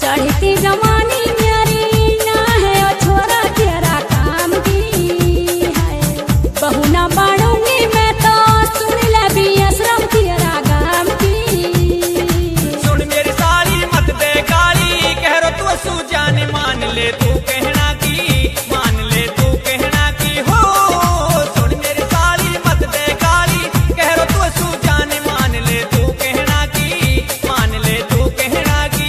चढ़ती जवानी मेरी ना है ओ छोरा तेरा काम की है। बहू ना बाड़ूंगी मैं तो सुन ले भी आश्रम तेरा गाम की। सुन मेरी साली मत दे गाली, कह रो तू सुजान मान ले तू कहना की, मान ले तू कहना की हो। सुन मेरी साली मत दे गाली, कह रो तू सुजान मान ले तू कहना की, मान ले तू कहना की।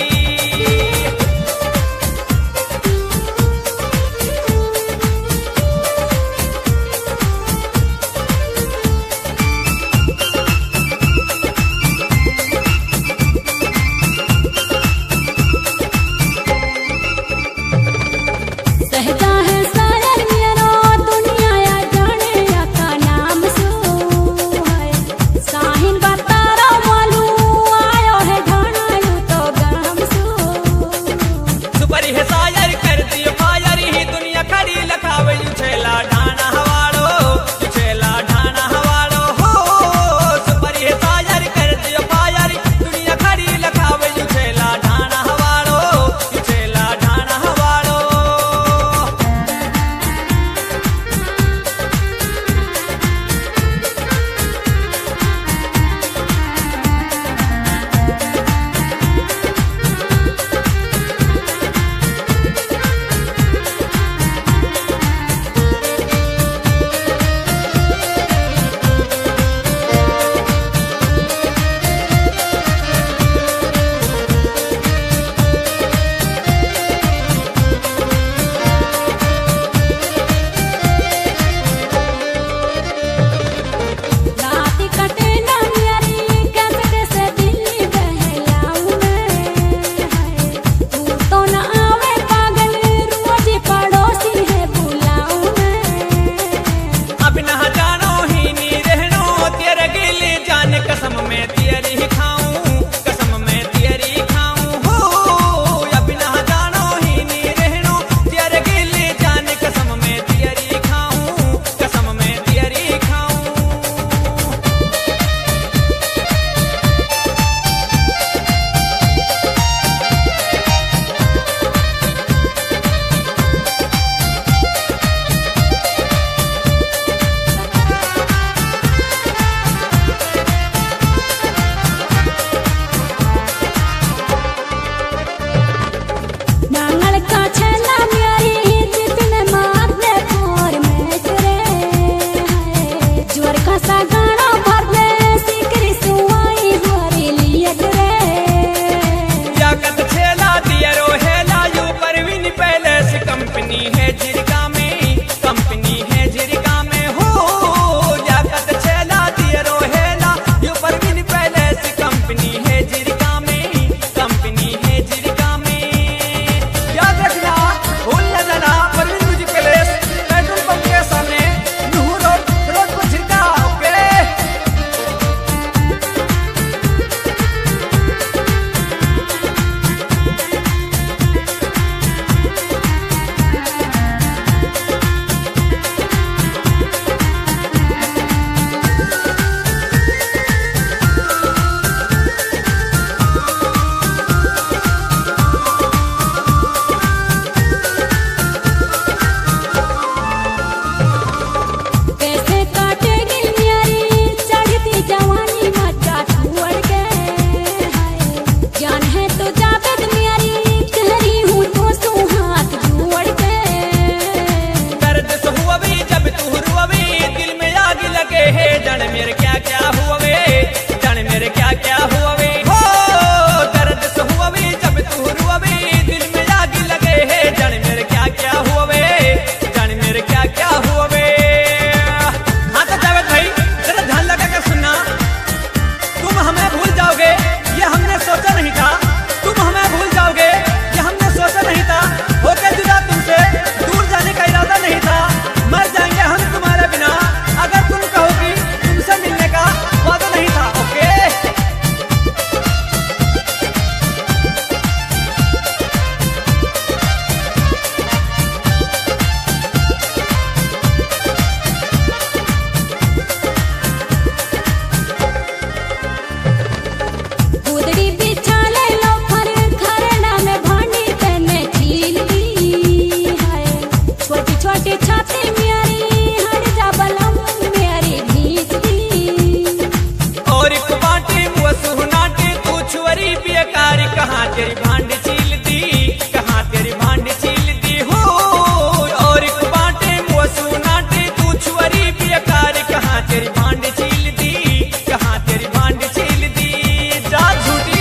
तेरी भांड छील दी, कहाँ तेरी भांड छील दी हो। और एक बाटे मोसू नाटे तू छुअरी बेकार, कहाँ तेरी भांड छील दी, कहाँ तेरी भांड छील दी। जा झूठी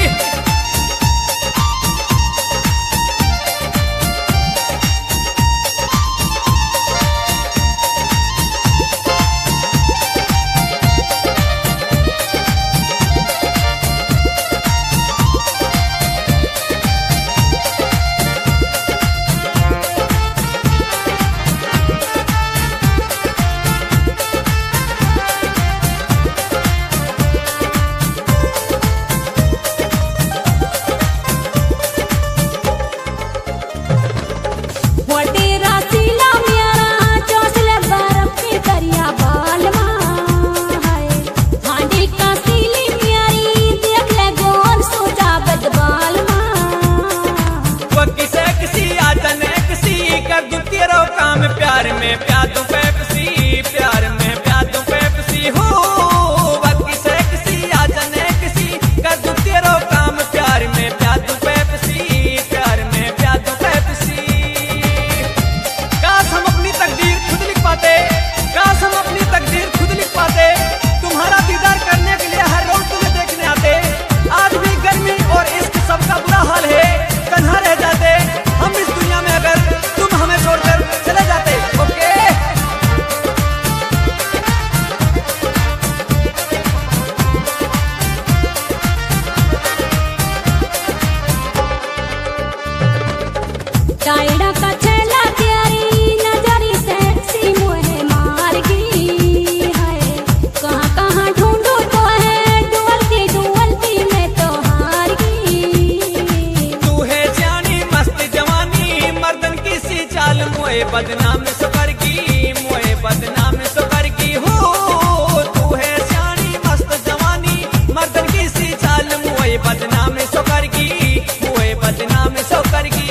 वटेरा सीला म्यारा चौसले बर्फ की दरिया बालमा है। हांडी का सीली म्यारी देख ले गोन सोचा बदबालमा। वो किसे किसी आजने किसी कर दूं तेरो काम, प्यार में प्यार दूं पेप्सी, प्यार में प्यार दूं पेप्सी हो। वो किसे किसी आजने किसी कर दूं तेरो काम, प्यार में प्यार दूं पेप्सी, प्यार में प्यार दूं पेप्सी। काश हम अपनी तकदीर खुद लिख पाते, काश हम अपनी तकदीर खुद लिख पाते। तुम्हारा दीदार करने के लिए हर रोज तुम्हें देखने आते। आज भी गर्मी और इश्क सबका बुरा हाल है, तन्हा रह जाते हम इस दुनिया में अगर तुम हमें छोड़कर चले जाते। ओके टाइडा का छेला तेरी नजरी सेक्सी मुहे मार गई है। कहाँ कहाँ ढूंढू तो है डुअलती में तो हार गई। तू है जानी मस्त जवानी मर्दन की सी चाल, मोए बदनाम सुकर की, मोए बदनाम सुकर की हो। तू है जानी मस्त जवानी मर्दन की सी चाल, मोए बदनाम सुकर की, मोए बदनाम सुकर की।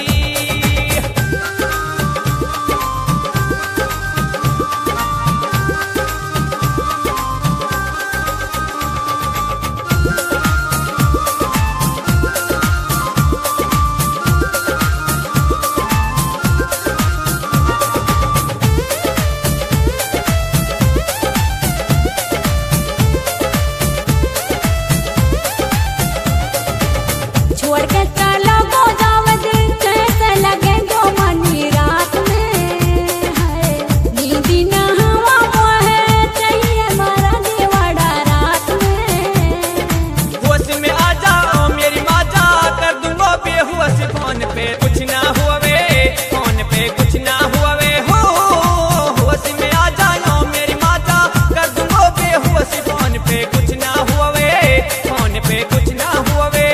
छोड़ के चलो गो जावद कैसे लगे दो मनी रात में है। नींदी न हवा मोहे चाहिए मारा देवड़ा रात में। होश में आ जाओ मेरी माजा कर दूंगा बेहोश, फोन पे कुछ ना हुआ वे, फोन पे कुछ ना हुआ वे हो। होश में आ जाओ मेरी माजा कर दूंगा बेहोश, फोन पे कुछ ना हुआ वे, फोन पे कुछ ना हुआ वे।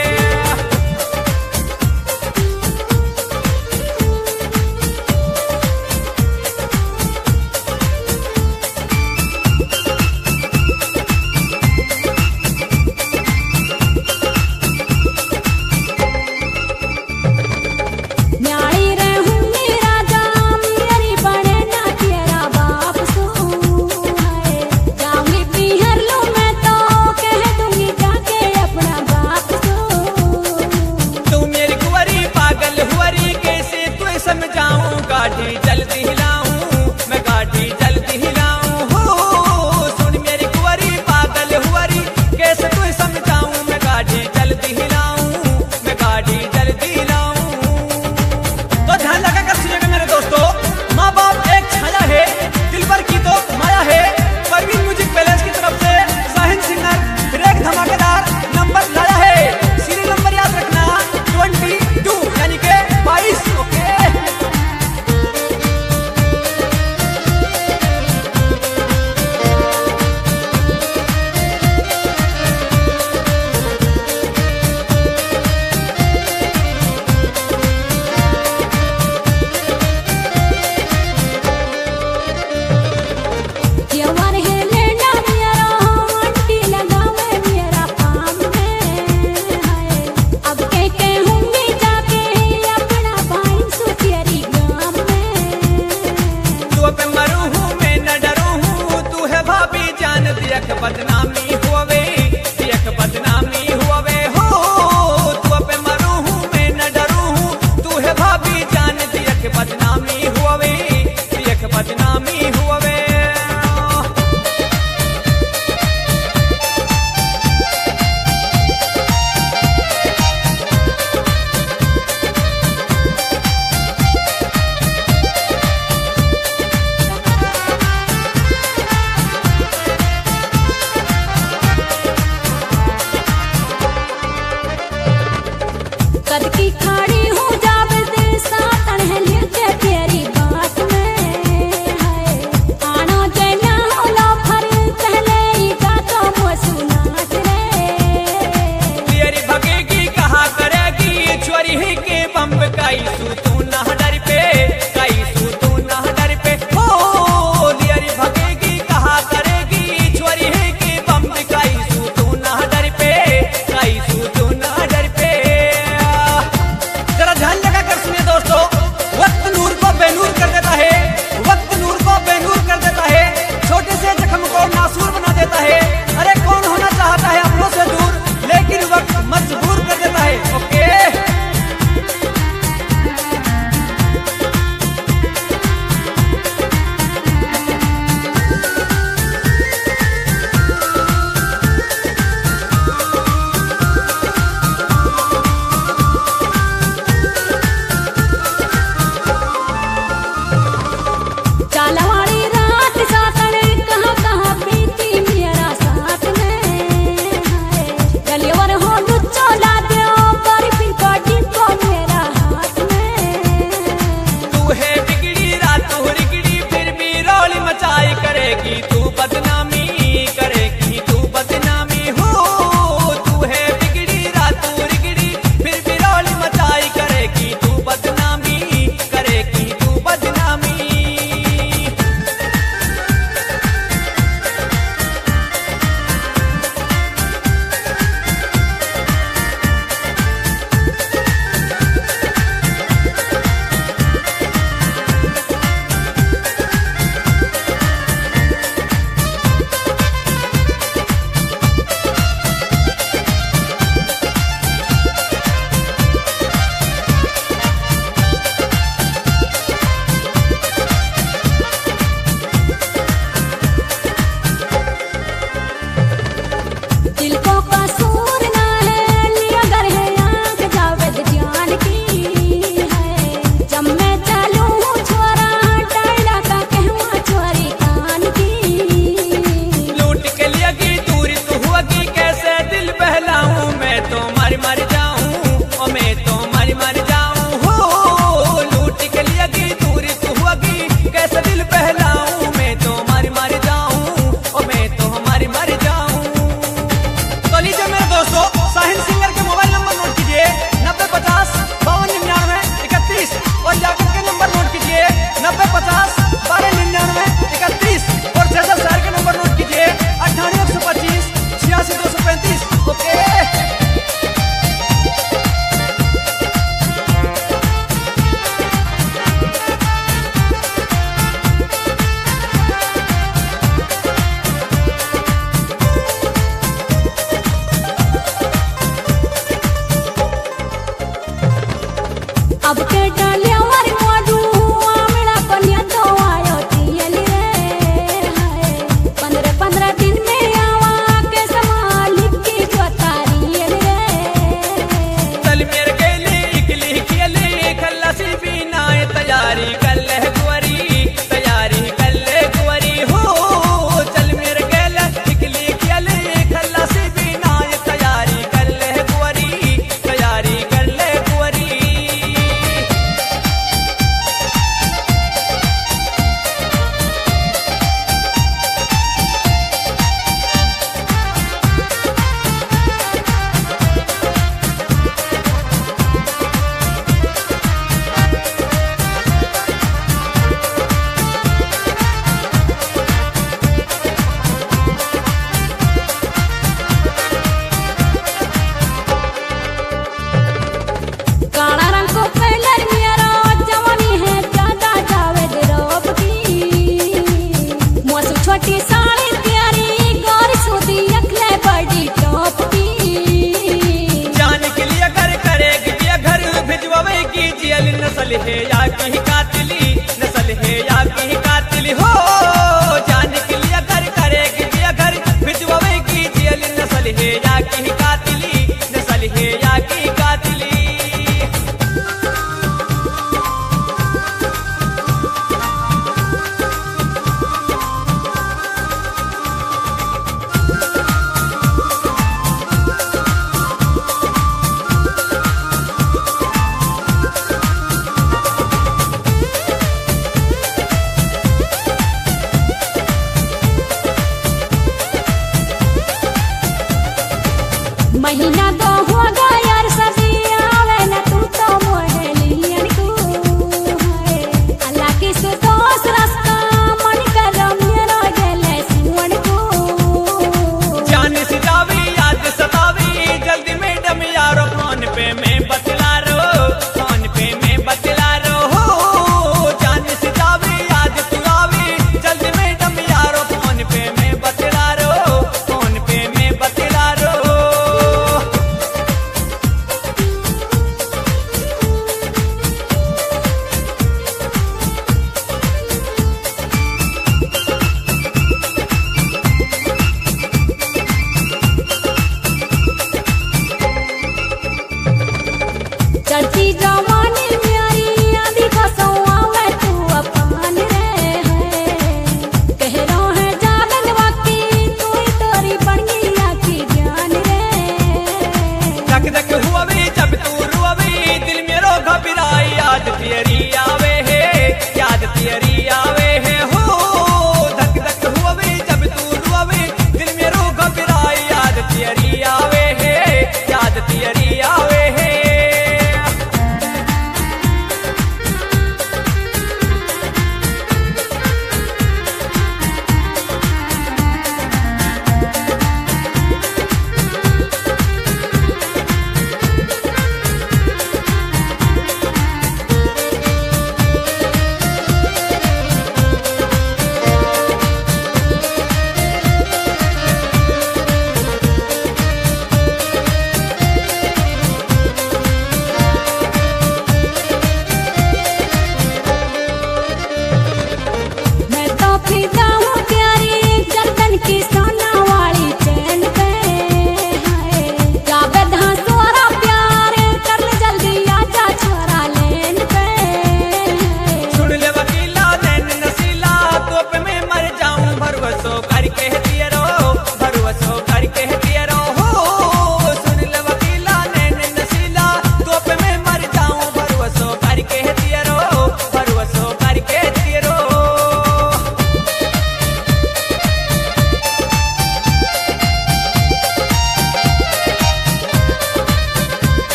न्यारी रहूंगी राजा मेरी बने ना तेरा बाप सो है। जाऊंगी बिहर लूं मैं तो कह दूंगी जाके अपना बाप सो। तू मेरी कुंवरी पागल हुआरी कैसे तू समझाऊं, गाड़ी जल्दी हिलाऊं मैं, गाड़ी जल्दी हिलाऊं हो। सुन मेरी कुंवरी पागल हुआरी कैसे तू समझाऊं, मैं गाड़ी जल्दी हिलाऊं, मैं गाड़ी जल्दी हिलाऊं। तो ध्यान लगाकर सुनिएगा मेरे दोस्तों, माँ बाप एक छाया है, दिल भर की तो माया है। परवीन म्यूजिक पैलेस की तरफ से शाहीन सिंगर फिर एक धमाकेदार नंबर लाया है। सीरियल नंबर याद रखना 22 यानी के 22। ओके कभी खड़ी हूँ जब दिल सातन है लेके तेरी बात में है आना देना होला फर पहले ही का तो वो सुनात रे तेरी भगेगी कहा करेगी छोरी ही के बम्ब काई सू तू ना डर पे काई सू तू ना डर पे हो तेरी भगेगी कहा करेगी छोरी ही के बम्ब काई सू तू ना डर पे काई सू तू ना डर पे जरा ध्यान लगा कर सुनिए दोस्तों वक्त नूर को बेनूर कर देता है वक्त नूर को बेनूर कर देता है छोटे से जख्म को नासूर बना देता है अरे कौन होना चाहता है अपनों से दूर लेकिन वक्त मजबूर कर देता है ओके चालवाड़ी रात सातन कहाँ कहाँ बीती मेरा साथ में गलिवर हो लुच्चो ला दो बर्फी को डिब्बो मेरा हाथ में तू है बिगड़ी रात हो रिगड़ी फिर भी रौली मचाई करेगी तू बदनामी करेगी तू बदनामी हो तू है बिगड़ी रात हो रिगड़ी फिर भी रौली मचाई करेगी तू बदनामी करेगी तू बदनामी दिल को कसूर ना है लिया गर है आंख जावेद जान की है जब मैं चलूं छोरा डायला का कहवा छोरी कान की लूट के लिएगी दूरी तू हुआगी कैसे दिल बहलाऊं मैं तो मर जाऊं ओ मैं तो मर जाऊं हो लूट के लिएगी दूरी तू हुआगी कैसे दिल बहलाऊं मैं तो मर जाऊं ओ मैं तो मर जाऊं तो लीजिए मेरे दोस्तों साहिल सिंगर के मोबाइल नंबर नोट कीजिए 9050 5299 31 और जाकर के नंबर नोट कीजिए 9050 1299 31 और जैसा शहर के नंबर नोट कीजिए 98 125 86 235 ओके अब के डालेवर मोडू आमला पनिया तो आयो तियली रे हाय 15 दिन में आवा के समालिक की जोतारी रे चल मेरे गेले इकली खेले खल्लासी बिना तैयारी कर ले गुवरी हो चल मेरे गेले इकली खेले खल्लासी बिना तैयारी कर ले गुवरी काला रंग को कलर मेरा जवानी है ज्यादा जावेद रोब की मोसु छोटी साड़ी प्यारी गौर सूदी अखले बड़ी टॉप की जान के लिए घर करेगी ये घर भिजवावेगी जेल नस्ल है या कहीं कातिली नस्ल है या कहीं कातिली हो जान के लिए घर करेगी ये घर भिजवावेगी जेल नस्ल है या कहीं कातिली नस्ल है या कहीं कातिली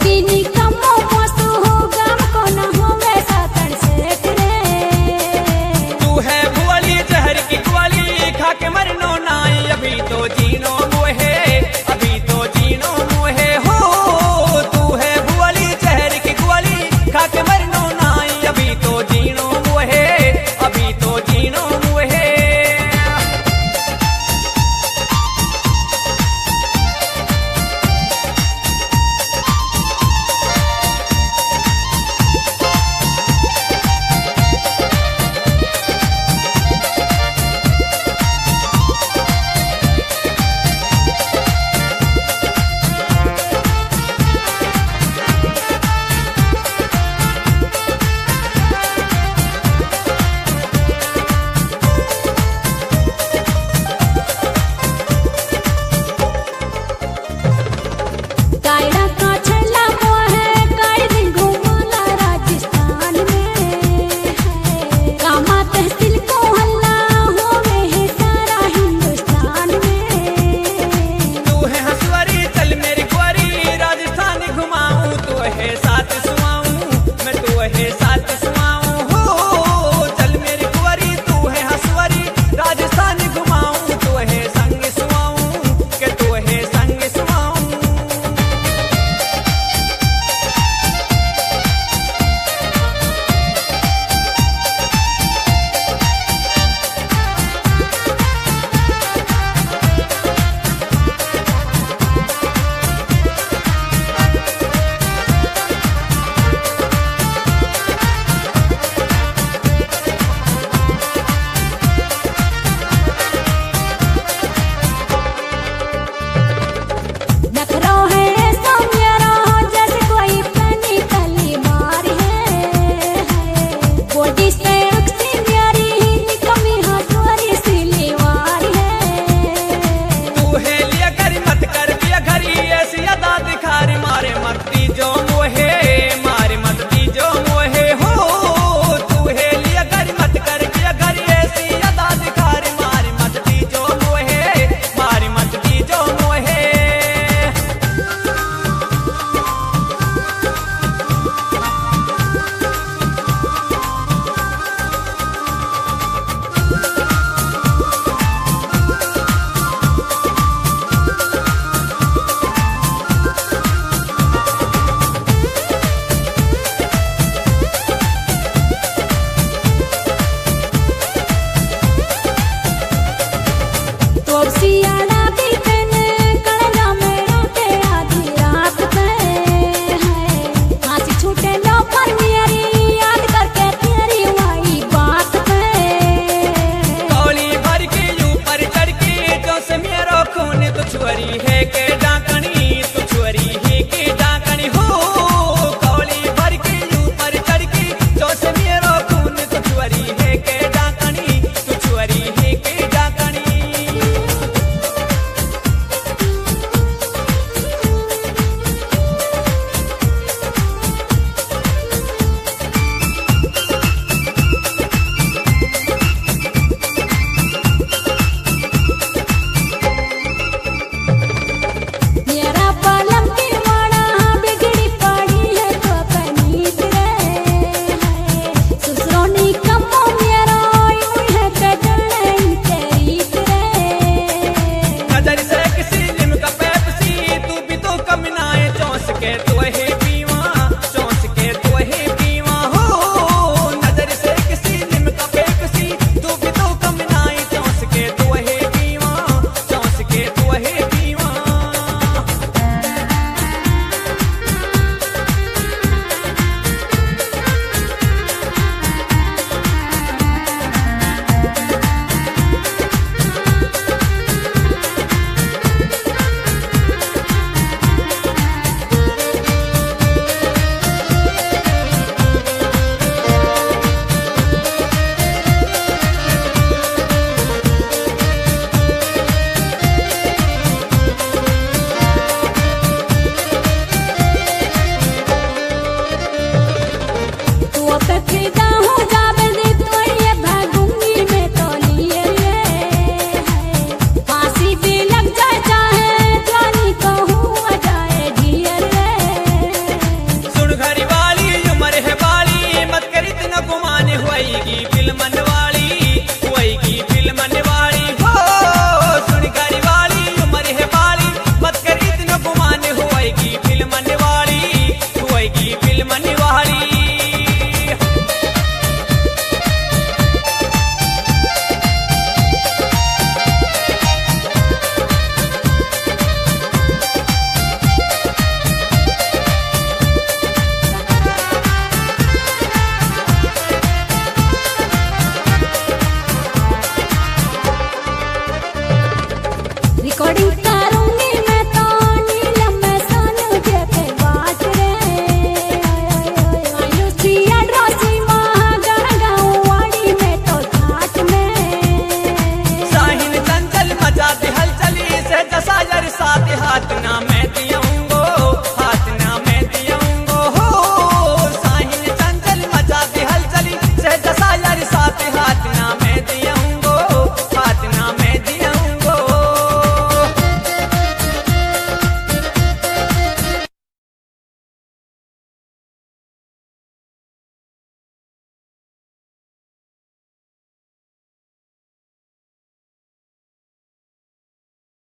की निकाल